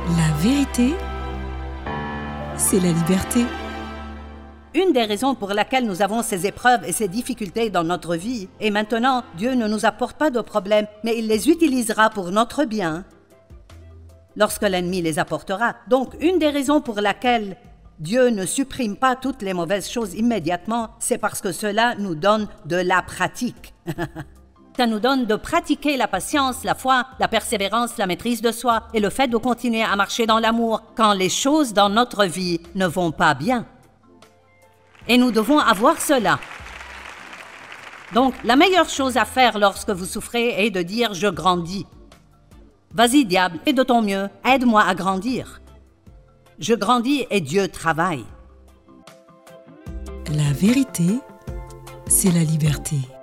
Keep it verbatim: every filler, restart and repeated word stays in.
La vérité, c'est la liberté. Une des raisons pour laquelle nous avons ces épreuves et ces difficultés dans notre vie, et maintenant, Dieu ne nous apporte pas de problèmes, mais il les utilisera pour notre bien, lorsque l'ennemi les apportera. Donc, une des raisons pour laquelle Dieu ne supprime pas toutes les mauvaises choses immédiatement, c'est parce que cela nous donne de la pratique. Ça nous donne de pratiquer la patience, la foi, la persévérance, la maîtrise de soi et le fait de continuer à marcher dans l'amour quand les choses dans notre vie ne vont pas bien. Et nous devons avoir cela. Donc, la meilleure chose à faire lorsque vous souffrez est de dire « je grandis ». Vas-y, diable, fais de ton mieux, aide-moi à grandir. Je grandis et Dieu travaille. La vérité, c'est la liberté.